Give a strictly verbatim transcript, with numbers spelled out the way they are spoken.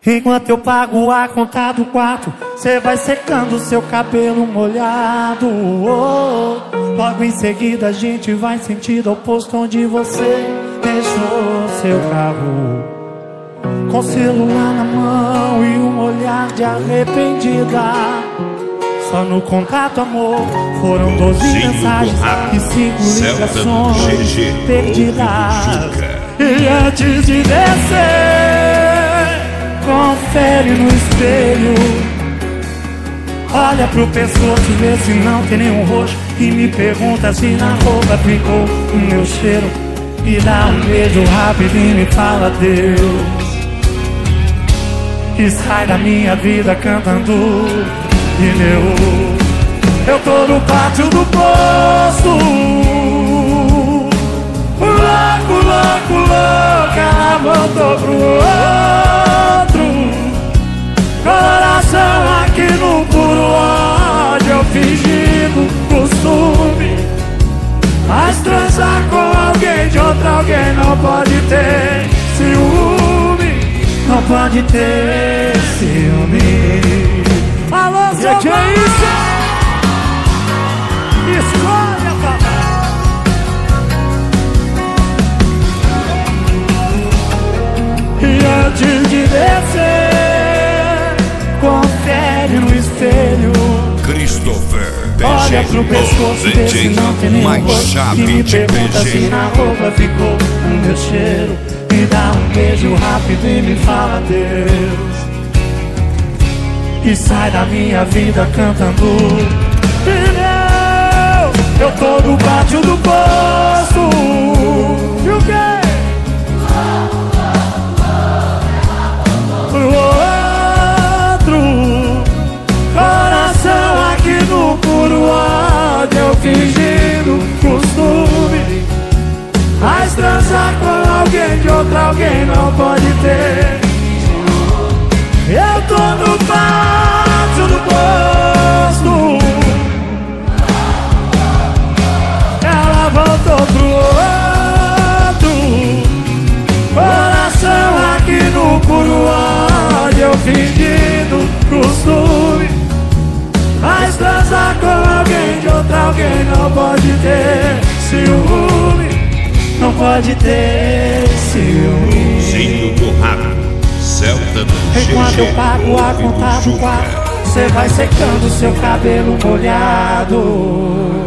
Enquanto eu pago a conta do quarto, cê vai secando seu cabelo molhado. Oh, logo em seguida a gente vai sentido ao posto onde você deixou seu carro, com o celular na mão e um olhar de arrependida. Só no contato, amor, foram doze mensagens e cinco ligações perdidas. E antes de descer, confere no espelho, olha pro pescoço, vê se não tem nenhum roxo, e me pergunta se na roupa ficou o meu cheiro. E dá um beijo rápido e me fala Deus, e sai da minha vida cantando pneu. Eu tô no pátio do posto, louco, louco, louco, ela voltou pro outro. Coração aqui no puro ódio, eu fingindo costume, mas transar com alguém de outra alguém não pode ter ciúme, não pode ter ciúme. Alô, seu que é isso? Escolha, papai. E antes de descer, confere no espelho, Christopher olha pro pescoço, vê se não tem nenhum rosto, e me pergunta se na roupa ficou o meu cheiro. Me dá um beijo rápido e me fala Deus, e sai da minha vida cantando pneu. Eu tô no pátio do posto, e o quê? Pro outro, coração aqui no puro ódio, eu fingindo costume, mas transar com alguém de outra alguém não pode ter. Eu tô no pátio do posto, ela voltou pro outro. Coração aqui no puro ódio, eu fingindo costume, mas transar com alguém de outra alguém não pode ter ciúme, não pode ter ciúme. Zinho do Rato, Celta do G G. Enquanto eu pago a conta do quarto, cê vai secando seu cabelo molhado.